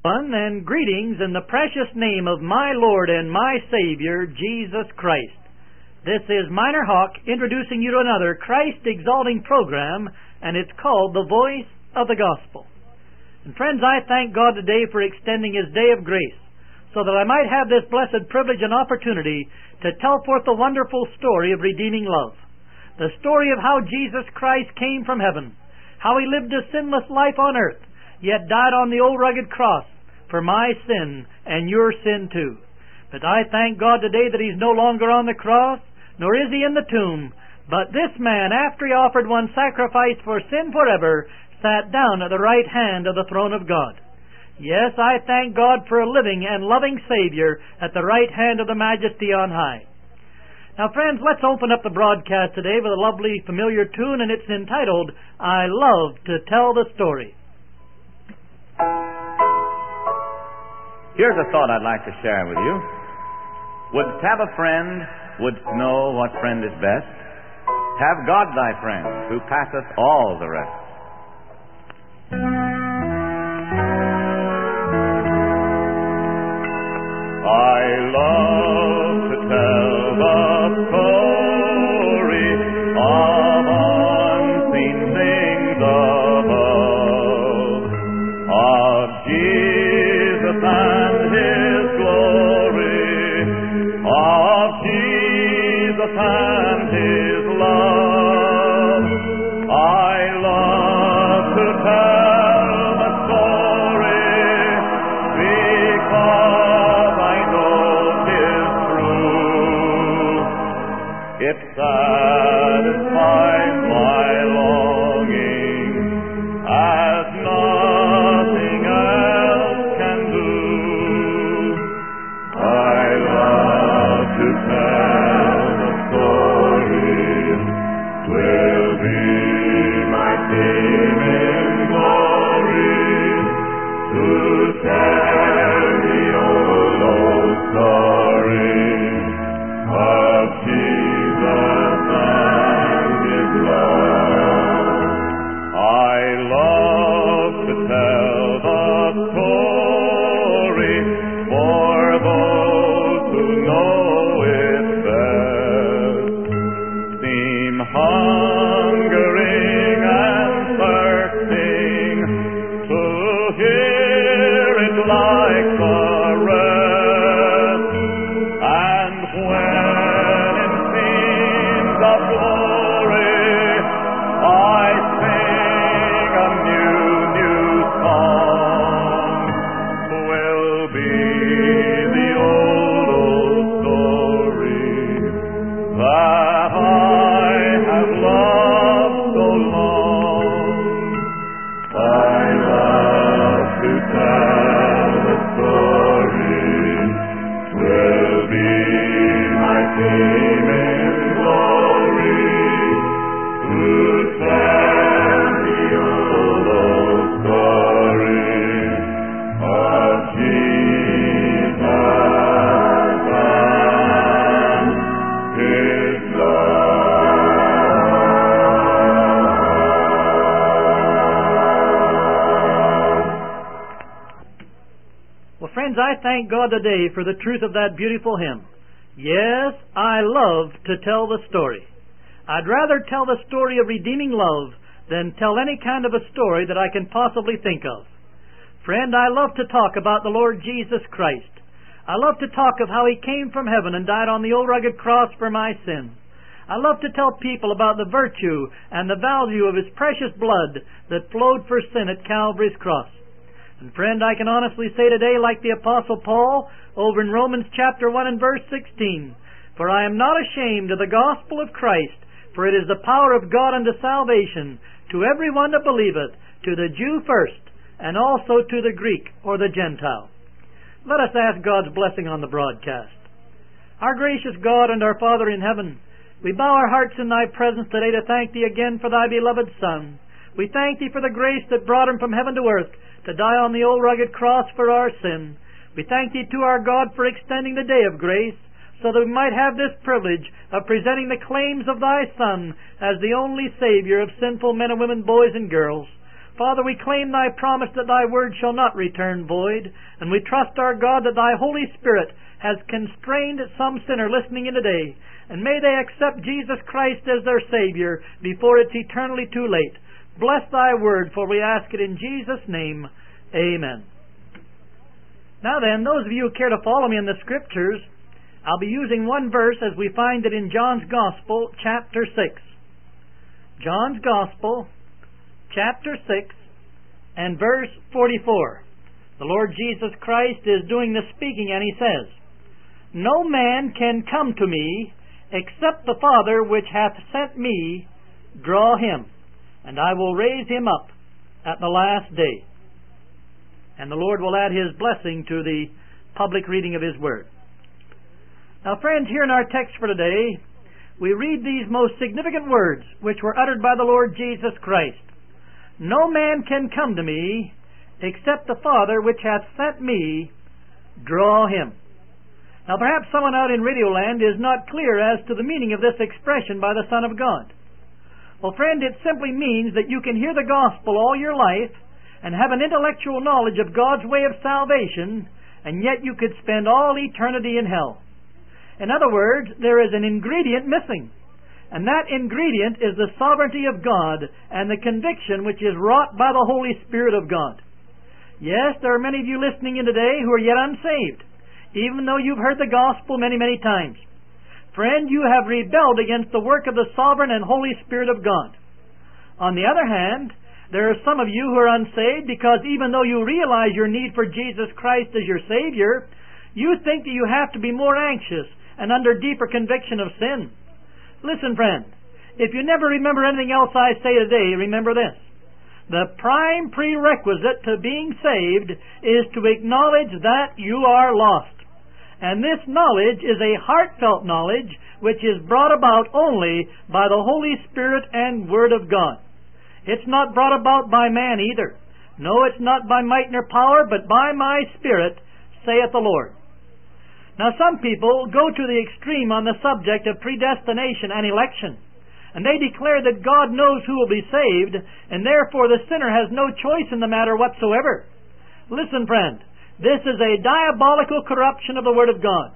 And greetings in the precious name of my Lord and my Savior, Jesus Christ. This is Minor Hawk introducing you to another Christ-exalting program, and it's called The Voice of the Gospel. And friends, I thank God today for extending His day of grace, so that I might have this blessed privilege and opportunity to tell forth the wonderful story of redeeming love. The story of how Jesus Christ came from heaven, how He lived a sinless life on earth, yet died on the old rugged cross for my sin and your sin too. But I thank God today that He's no longer on the cross, nor is He in the tomb. But this man, after He offered one sacrifice for sin forever, sat down at the right hand of the throne of God. Yes, I thank God for a living and loving Savior at the right hand of the Majesty on high. Now, friends, let's open up the broadcast today with a lovely familiar tune, and it's entitled, I Love to Tell the Story. Here's a thought I'd like to share with you. Wouldst have a friend, wouldst know what friend is best? Have God thy friend, who passeth all the rest. I love to tell the story of unseen things above, of Jesus and His glory, of Jesus and His love. I love to tell the story because I know 'tis true. It satisfies my longing as nothing else can do. I love to tell the story, 'twill be my theme in glory, to tell the old story of Jesus and His love. I love to tell the story for those who know it best, seem hungering and thirsting to hear it like the rest. And when in scenes of glory I sing a new song, will be the old story that I have loved so long. I love to tell the story, 'twill be my theme in glory, to tell the old story of Jesus and His love. Well, friends, I thank God today for the truth of that beautiful hymn. Yes, I love to tell the story. I'd rather tell the story of redeeming love than tell any kind of a story that I can possibly think of. Friend, I love to talk about the Lord Jesus Christ. I love to talk of how He came from heaven and died on the old rugged cross for my sin. I love to tell people about the virtue and the value of His precious blood that flowed for sin at Calvary's cross. And friend, I can honestly say today, like the Apostle Paul, over in Romans chapter 1 and verse 16, for I am not ashamed of the gospel of Christ, for it is the power of God unto salvation to every one that believeth, to the Jew first, and also to the Greek or the Gentile. Let us ask God's blessing on the broadcast. Our gracious God and our Father in heaven, we bow our hearts in Thy presence today to thank Thee again for Thy beloved Son. We thank Thee for the grace that brought Him from heaven to earth to die on the old rugged cross for our sin. We thank Thee to our God for extending the day of grace, so that we might have this privilege of presenting the claims of Thy Son as the only Savior of sinful men and women, boys and girls. Father, we claim Thy promise that Thy word shall not return void, and we trust, our God, that Thy Holy Spirit has constrained some sinner listening in today, and may they accept Jesus Christ as their Savior before it's eternally too late. Bless Thy word, for we ask it in Jesus' name. Amen. Now then, those of you who care to follow me in the Scriptures, I'll be using one verse as we find it in John's Gospel, chapter 6. John's Gospel, chapter 6, and verse 44. The Lord Jesus Christ is doing the speaking, and He says, "No man can come to me, except the Father which hath sent me draw him, and I will raise him up at the last day." And the Lord will add His blessing to the public reading of His Word. Now, friends, here in our text for today, we read these most significant words which were uttered by the Lord Jesus Christ. "No man can come to me, except the Father which hath sent me draw him." Now, perhaps someone out in Radioland is not clear as to the meaning of this expression by the Son of God. Well, friend, it simply means that you can hear the gospel all your life and have an intellectual knowledge of God's way of salvation, and yet you could spend all eternity in hell. In other words, there is an ingredient missing, and that ingredient is the sovereignty of God and the conviction which is wrought by the Holy Spirit of God. Yes, there are many of you listening in today who are yet unsaved, even though you've heard the gospel many, many times. Friend, you have rebelled against the work of the sovereign and Holy Spirit of God. On the other hand, there are some of you who are unsaved because even though you realize your need for Jesus Christ as your Savior, you think that you have to be more anxious and under deeper conviction of sin. Listen, friend, if you never remember anything else I say today, remember this. The prime prerequisite to being saved is to acknowledge that you are lost. And this knowledge is a heartfelt knowledge which is brought about only by the Holy Spirit and Word of God. It's not brought about by man either. No, it's not by might nor power, but by my Spirit, saith the Lord. Now, some people go to the extreme on the subject of predestination and election, and they declare that God knows who will be saved, and therefore the sinner has no choice in the matter whatsoever. Listen, friend, this is a diabolical corruption of the Word of God.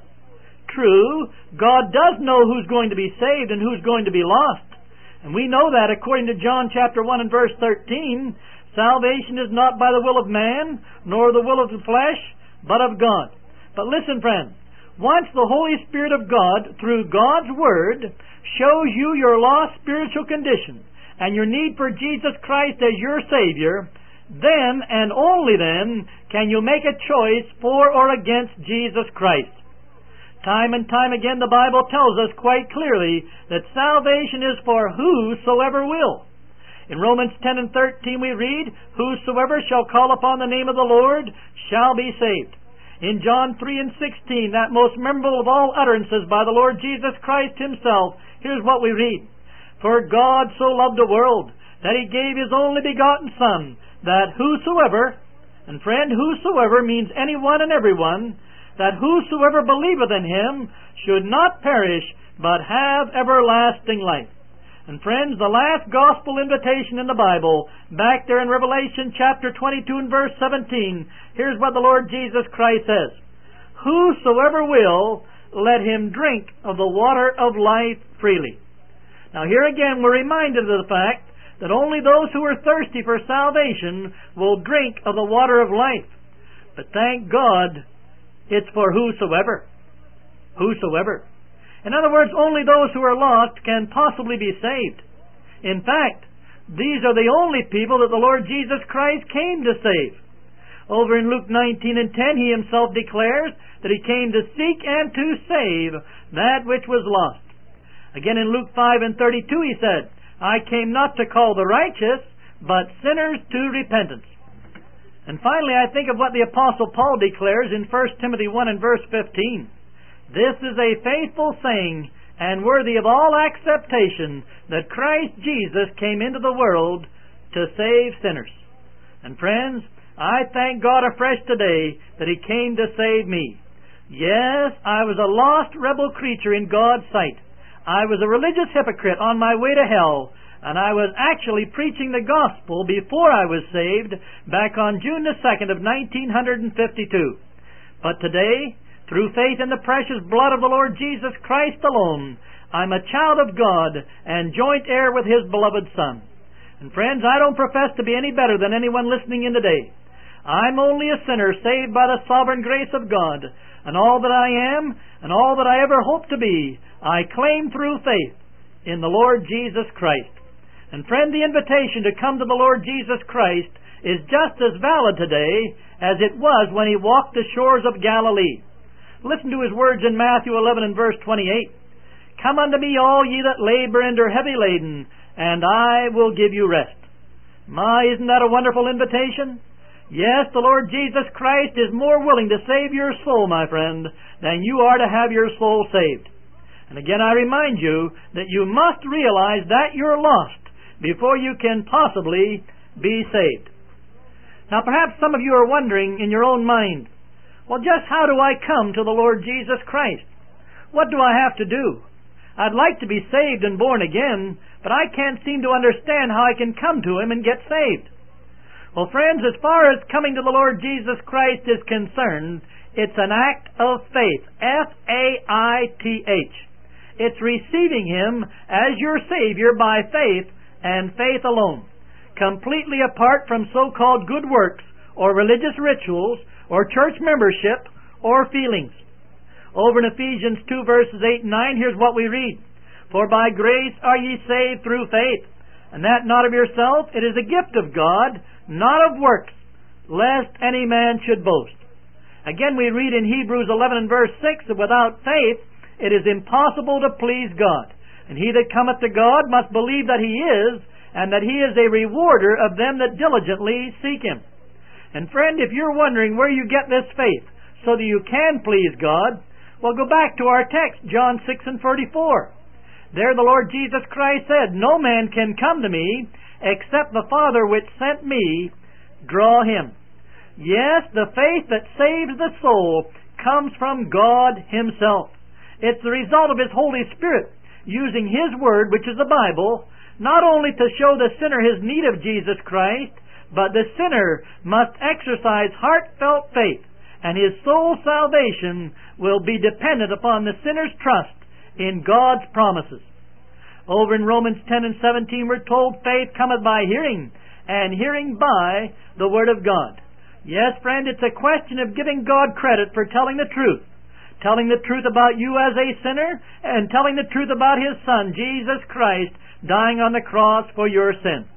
True, God does know who's going to be saved and who's going to be lost. And we know that according to John chapter 1 and verse 13, salvation is not by the will of man, nor the will of the flesh, but of God. But listen, friend, once the Holy Spirit of God, through God's Word, shows you your lost spiritual condition and your need for Jesus Christ as your Savior, then and only then can you make a choice for or against Jesus Christ. Time and time again the Bible tells us quite clearly that salvation is for whosoever will. In Romans 10 and 13 we read, "Whosoever shall call upon the name of the Lord shall be saved." In John 3 and 16, that most memorable of all utterances by the Lord Jesus Christ Himself, here's what we read. "For God so loved the world, that He gave His only begotten Son, that whosoever," and friend, whosoever means anyone and everyone, "that whosoever believeth in Him should not perish, but have everlasting life." And friends, the last gospel invitation in the Bible, back there in Revelation chapter 22 and verse 17, here's what the Lord Jesus Christ says. "Whosoever will, let him drink of the water of life freely." Now here again we're reminded of the fact that only those who are thirsty for salvation will drink of the water of life. But thank God, it's for whosoever. Whosoever. In other words, only those who are lost can possibly be saved. In fact, these are the only people that the Lord Jesus Christ came to save. Over in Luke 19 and 10, He Himself declares that He came to seek and to save that which was lost. Again in Luke 5 and 32 He said, "I came not to call the righteous, but sinners to repentance." And finally, I think of what the Apostle Paul declares in 1 Timothy 1 and verse 15. "This is a faithful saying and worthy of all acceptation, that Christ Jesus came into the world to save sinners." And friends, I thank God afresh today that He came to save me. Yes, I was a lost rebel creature in God's sight. I was a religious hypocrite on my way to hell, and I was actually preaching the gospel before I was saved back on June the 2nd of 1952. But today, through faith in the precious blood of the Lord Jesus Christ alone, I'm a child of God and joint heir with His beloved Son. And friends, I don't profess to be any better than anyone listening in today. I'm only a sinner saved by the sovereign grace of God, and all that I am and all that I ever hope to be, I claim through faith in the Lord Jesus Christ. And friend, the invitation to come to the Lord Jesus Christ is just as valid today as it was when He walked the shores of Galilee. Listen to His words in Matthew 11 and verse 28. Come unto me, all ye that labor and are heavy laden, and I will give you rest. My, isn't that a wonderful invitation? Yes, the Lord Jesus Christ is more willing to save your soul, my friend, than you are to have your soul saved. And again, I remind you that you must realize that you're lost before you can possibly be saved. Now, perhaps some of you are wondering in your own mind, well, just how do I come to the Lord Jesus Christ? What do I have to do? I'd like to be saved and born again, but I can't seem to understand how I can come to Him and get saved. Well, friends, as far as coming to the Lord Jesus Christ is concerned, it's an act of faith. F-A-I-T-H. It's receiving Him as your Savior by faith and faith alone, completely apart from so-called good works or religious rituals or church membership or feelings. Over in Ephesians 2 verses 8 and 9, here's what we read. For by grace are ye saved through faith, and that not of yourself, it is a gift of God, not of works, lest any man should boast. Again, we read in Hebrews 11 and verse 6 that without faith it is impossible to please God. And he that cometh to God must believe that He is, and that He is a rewarder of them that diligently seek Him. And friend, if you're wondering where you get this faith so that you can please God, well, go back to our text, John 6 and 34. There the Lord Jesus Christ said, No man can come to me except the Father which sent me draw him. Yes, the faith that saves the soul comes from God Himself. It's the result of His Holy Spirit using His Word, which is the Bible, not only to show the sinner his need of Jesus Christ, but the sinner must exercise heartfelt faith, and his soul's salvation will be dependent upon the sinner's trust in God's promises. Over in Romans 10 and 17 we're told faith cometh by hearing, and hearing by the Word of God. Yes, friend, it's a question of giving God credit for telling the truth. Telling the truth about you as a sinner, and telling the truth about His Son, Jesus Christ, dying on the cross for your sin.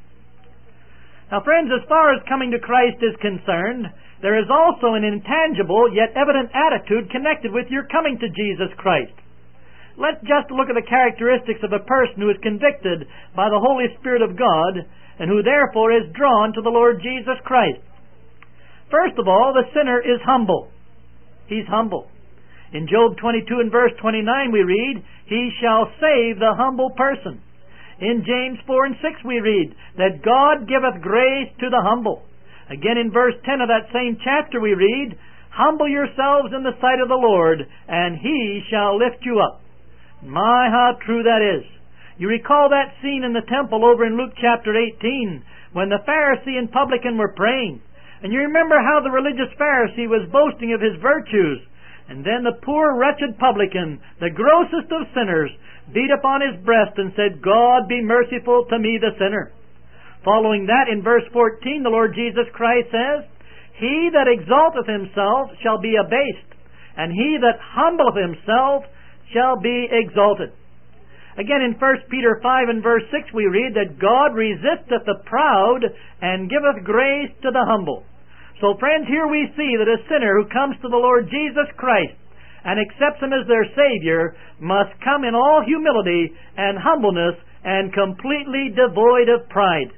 Now, friends, as far as coming to Christ is concerned, there is also an intangible yet evident attitude connected with your coming to Jesus Christ. Let's just look at the characteristics of a person who is convicted by the Holy Spirit of God and who therefore is drawn to the Lord Jesus Christ. First of all, the sinner is humble. He's humble. In Job 22 and verse 29 we read, He shall save the humble person. In James 4 and 6 we read that God giveth grace to the humble. Again in verse 10 of that same chapter we read, Humble yourselves in the sight of the Lord, and He shall lift you up. My, how true that is. You recall that scene in the temple over in Luke chapter 18 when the Pharisee and publican were praying. And you remember how the religious Pharisee was boasting of his virtues. And then the poor wretched publican, the grossest of sinners, beat upon his breast and said, God be merciful to me the sinner. Following that, in verse 14, the Lord Jesus Christ says, He that exalteth himself shall be abased, and he that humbleth himself shall be exalted. Again, in 1 Peter 5 and verse 6, we read that God resisteth the proud and giveth grace to the humble. So, friends, here we see that a sinner who comes to the Lord Jesus Christ and accepts Him as their Savior must come in all humility and humbleness and completely devoid of pride.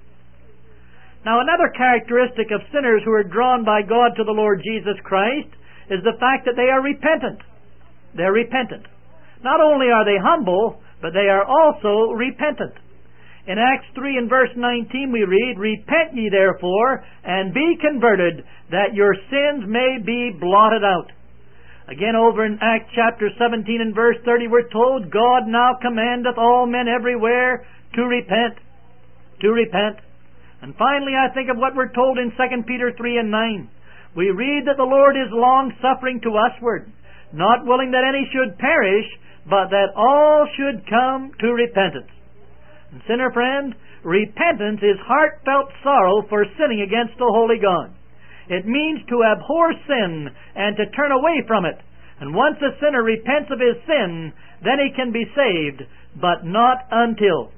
Now, another characteristic of sinners who are drawn by God to the Lord Jesus Christ is the fact that they are repentant. They're repentant. Not only are they humble, but they are also repentant. In Acts 3 and verse 19 we read, Repent ye therefore, and be converted, that your sins may be blotted out. Again over in Acts chapter 17 and verse 30 we're told, God now commandeth all men everywhere to repent. to repent. And finally, I think of what we're told in 2 Peter 3 and 9. We read that the Lord is long-suffering to usward, not willing that any should perish, but that all should come to repentance. And sinner friend, repentance is heartfelt sorrow for sinning against the holy God. It means to abhor sin and to turn away from it. And once a sinner repents of his sin, then he can be saved, but not until.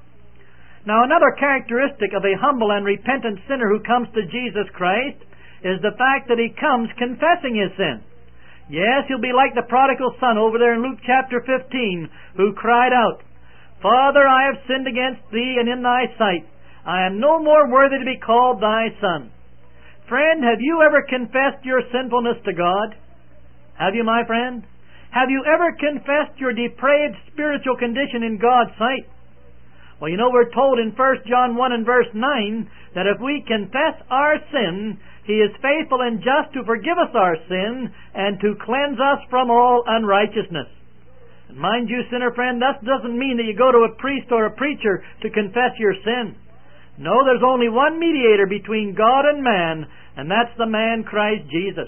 Now, another characteristic of a humble and repentant sinner who comes to Jesus Christ is the fact that he comes confessing his sin. Yes, he'll be like the prodigal son over there in Luke chapter 15, who cried out, "Father, I have sinned against thee and in thy sight. I am no more worthy to be called thy son." Friend, have you ever confessed your sinfulness to God? Have you, my friend? Have you ever confessed your depraved spiritual condition in God's sight? Well, you know, we're told in 1 John 1 and verse 9 that if we confess our sin, He is faithful and just to forgive us our sin and to cleanse us from all unrighteousness. And mind you, sinner friend, that doesn't mean that you go to a priest or a preacher to confess your sin. No, there's only one mediator between God and man, and that's the man Christ Jesus.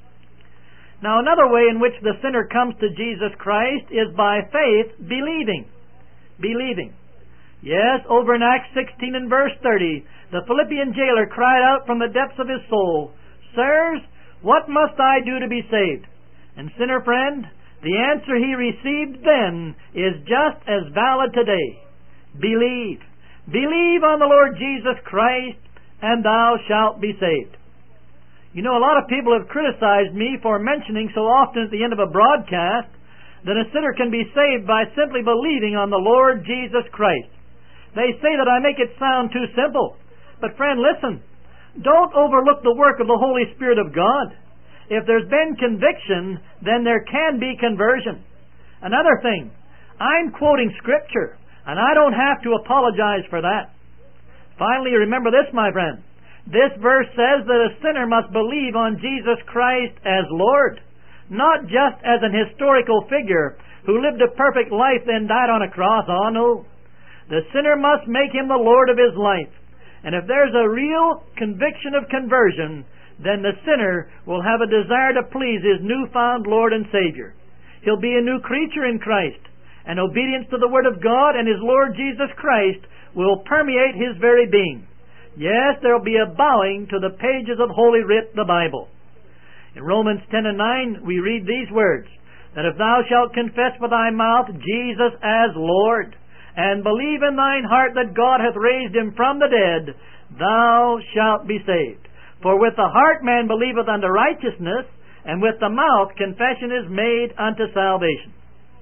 Now, another way in which the sinner comes to Jesus Christ is by faith, believing. Believing. Yes, over in Acts 16 and verse 30, the Philippian jailer cried out from the depths of his soul, "Sirs, what must I do to be saved?" And sinner friend, the answer he received then is just as valid today. Believe. Believe on the Lord Jesus Christ, and thou shalt be saved. You know, a lot of people have criticized me for mentioning so often at the end of a broadcast that a sinner can be saved by simply believing on the Lord Jesus Christ. They say that I make it sound too simple. But friend, listen. Don't overlook the work of the Holy Spirit of God. If there's been conviction, then there can be conversion. Another thing, I'm quoting Scripture, and I don't have to apologize for that. Finally, remember this, my friend. This verse says that a sinner must believe on Jesus Christ as Lord, not just as an historical figure who lived a perfect life then died on a cross. Oh, no. The sinner must make Him the Lord of his life. And if there's a real conviction of conversion, then the sinner will have a desire to please his newfound Lord and Savior. He'll be a new creature in Christ, and obedience to the Word of God and His Lord Jesus Christ will permeate his very being. Yes, there will be a bowing to the pages of Holy Writ, the Bible. In Romans 10 and 9, we read these words, that if thou shalt confess with thy mouth Jesus as Lord, and believe in thine heart that God hath raised Him from the dead, thou shalt be saved. For with the heart man believeth unto righteousness, and with the mouth confession is made unto salvation.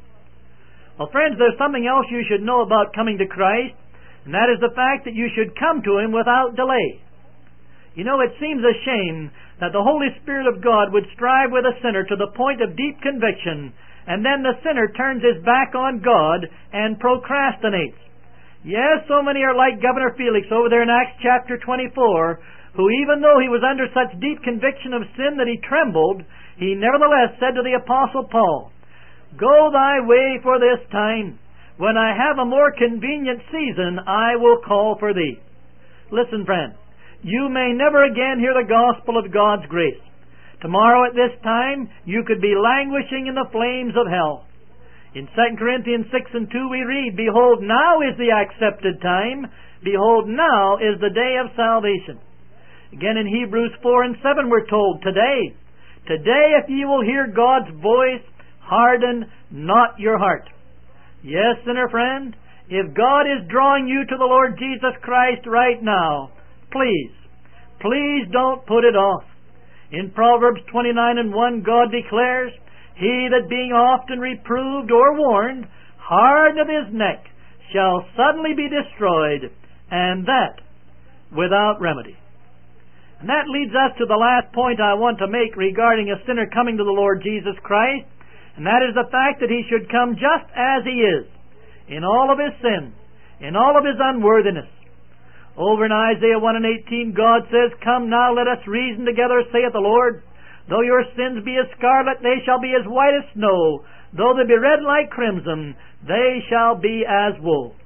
Well, friends, there's something else you should know about coming to Christ, and that is the fact that you should come to Him without delay. You know, it seems a shame that the Holy Spirit of God would strive with a sinner to the point of deep conviction, and then the sinner turns his back on God and procrastinates. Yes, so many are like Governor Felix over there in Acts chapter 24, who even though he was under such deep conviction of sin that he trembled, he nevertheless said to the Apostle Paul, "Go thy way for this time. When I have a more convenient season, I will call for thee." Listen, friend, you may never again hear the gospel of God's grace. Tomorrow at this time, you could be languishing in the flames of hell. In 2 Corinthians 6 and 2 we read, "Behold, now is the accepted time. Behold, now is the day of salvation." Again in Hebrews 4 and 7 we're told, Today, if ye will hear God's voice, harden not your heart." Yes, sinner friend, if God is drawing you to the Lord Jesus Christ right now, please don't put it off. In Proverbs 29 and 1, God declares, "He that being often reproved or warned, hardeneth his neck, shall suddenly be destroyed, and that without remedy." And that leads us to the last point I want to make regarding a sinner coming to the Lord Jesus Christ, and that is the fact that he should come just as he is, in all of his sin, in all of his unworthiness. Over in Isaiah 1 and 18, God says, "Come now, let us reason together, saith the Lord. Though your sins be as scarlet, they shall be as white as snow. Though they be red like crimson, they shall be as wool."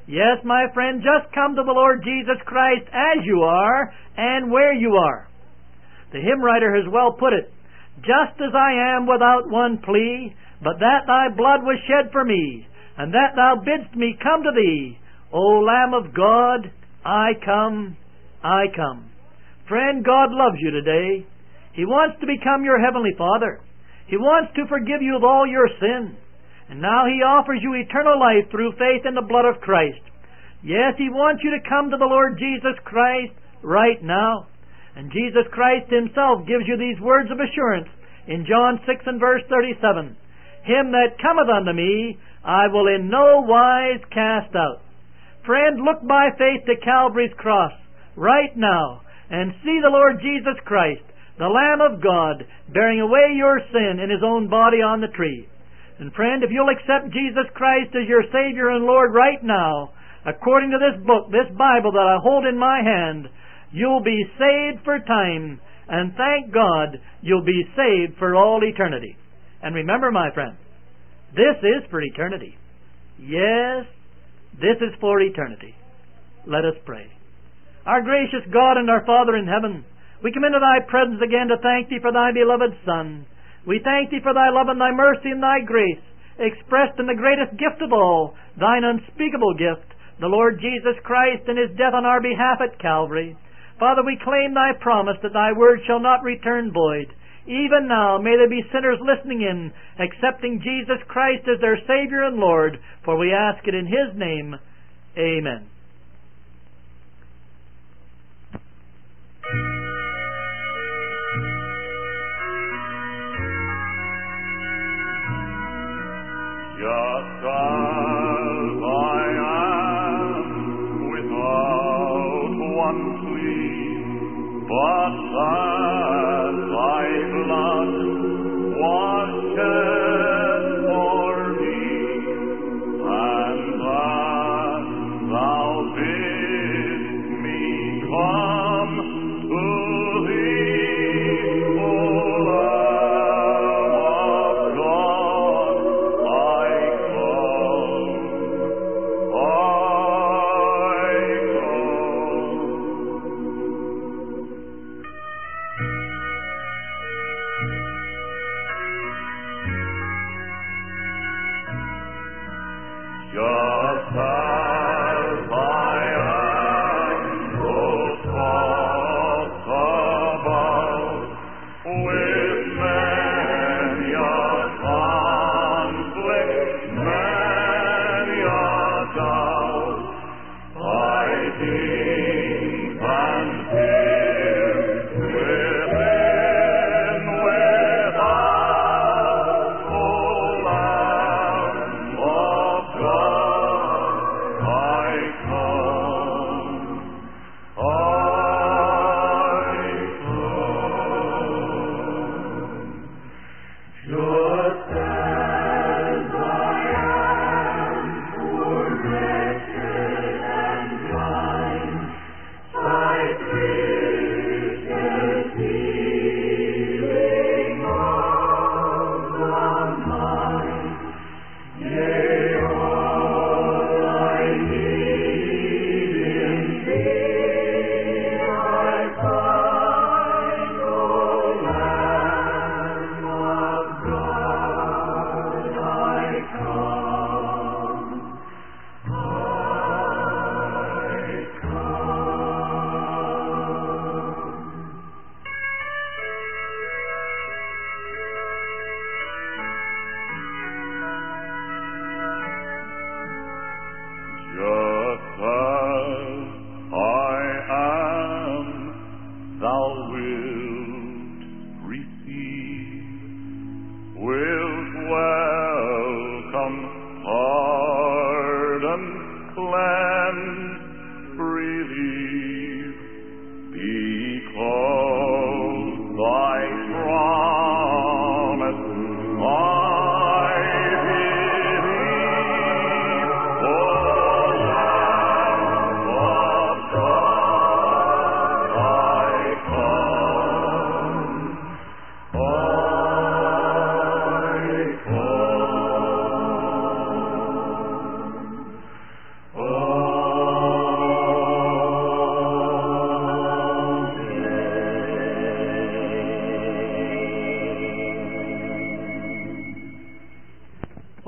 Yes, my friend, just come to the Lord Jesus Christ as you are and where you are. The hymn writer has well put it, just as I am without one plea, but that thy blood was shed for me, and that thou bidst me come to thee. O Lamb of God, I come, I come. Friend, God loves you today. He wants to become your Heavenly Father. He wants to forgive you of all your sin. And now He offers you eternal life through faith in the blood of Christ. Yes, He wants you to come to the Lord Jesus Christ right now. And Jesus Christ Himself gives you these words of assurance in John 6 and verse 37. Him that cometh unto me, I will in no wise cast out. Friend, look by faith to Calvary's cross right now and see the Lord Jesus Christ, the Lamb of God, bearing away your sin in His own body on the tree. And friend, if you'll accept Jesus Christ as your Savior and Lord right now, according to this book, this Bible that I hold in my hand, you'll be saved for time, and thank God you'll be saved for all eternity. And remember, my friend, this is for eternity. Yes, this is for eternity. Let us pray. Our gracious God and our Father in heaven, we come into Thy presence again to thank Thee for Thy beloved Son. We thank Thee for Thy love and Thy mercy and Thy grace, expressed in the greatest gift of all, Thine unspeakable gift, the Lord Jesus Christ and His death on our behalf at Calvary. Father, we claim Thy promise that Thy word shall not return void. Even now, may there be sinners listening in, accepting Jesus Christ as their Savior and Lord, for we ask it in His name. Amen. Just as I am, without one plea, but that Thy blood was shed for me, and that Thou bidst me come to Thee, O Lamb of God, I come.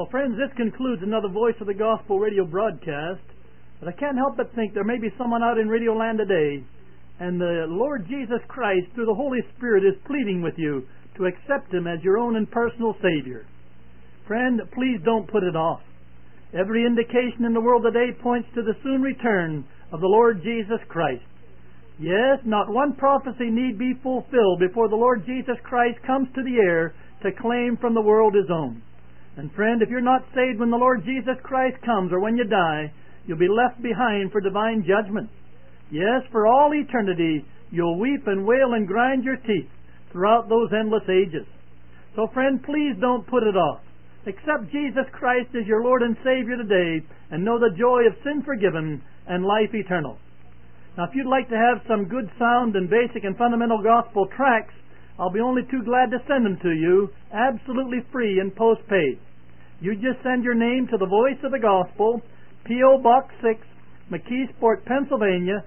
Well, friends, this concludes another Voice of the Gospel radio broadcast. But I can't help but think there may be someone out in Radio Land today, and the Lord Jesus Christ, through the Holy Spirit, is pleading with you to accept Him as your own and personal Savior. Friend, please don't put it off. Every indication in the world today points to the soon return of the Lord Jesus Christ. Yes, not one prophecy need be fulfilled before the Lord Jesus Christ comes to the air to claim from the world His own. And friend, if you're not saved when the Lord Jesus Christ comes or when you die, you'll be left behind for divine judgment. Yes, for all eternity, you'll weep and wail and grind your teeth throughout those endless ages. So friend, please don't put it off. Accept Jesus Christ as your Lord and Savior today and know the joy of sin forgiven and life eternal. Now, if you'd like to have some good sound and basic and fundamental gospel tracts, I'll be only too glad to send them to you, absolutely free and postpaid. You just send your name to the Voice of the Gospel, P.O. Box 6, McKeesport, Pennsylvania,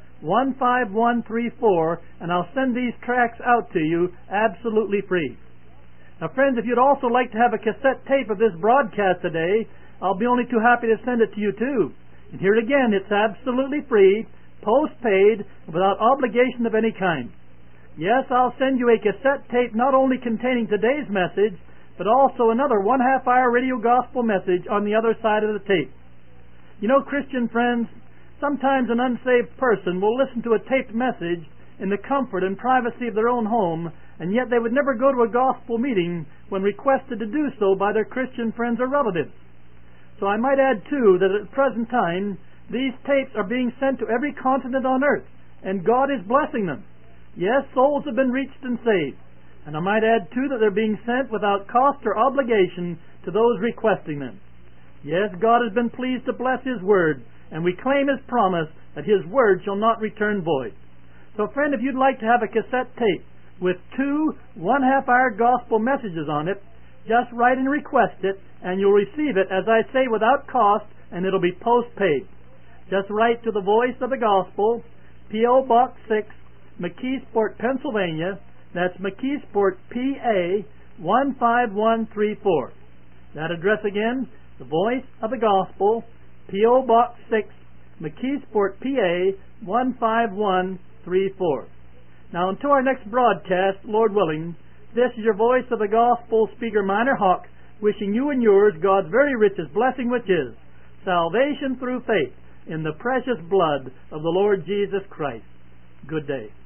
15134, and I'll send these tracts out to you absolutely free. Now, friends, if you'd also like to have a cassette tape of this broadcast today, I'll be only too happy to send it to you too. And here again, it's absolutely free, postpaid, without obligation of any kind. Yes, I'll send you a cassette tape not only containing today's message, but also another 1/2 hour radio gospel message on the other side of the tape. You know, Christian friends, sometimes an unsaved person will listen to a taped message in the comfort and privacy of their own home, and yet they would never go to a gospel meeting when requested to do so by their Christian friends or relatives. So I might add, too, that at the present time, these tapes are being sent to every continent on earth, and God is blessing them. Yes, souls have been reached and saved. And I might add, too, that they're being sent without cost or obligation to those requesting them. Yes, God has been pleased to bless His Word, and we claim His promise that His Word shall not return void. So, friend, if you'd like to have a cassette tape with 2 1/2 hour gospel messages on it, just write and request it, and you'll receive it, as I say, without cost, and it'll be postpaid. Just write to the Voice of the Gospel, P.O. Box 6, McKeesport, Pennsylvania. That's McKeesport, PA, 15134. That address again, the Voice of the Gospel, P.O. Box 6, McKeesport, PA, 15134. Now, until our next broadcast, Lord willing, this is your Voice of the Gospel speaker, Minor Hawk, wishing you and yours God's very richest blessing, which is salvation through faith in the precious blood of the Lord Jesus Christ. Good day.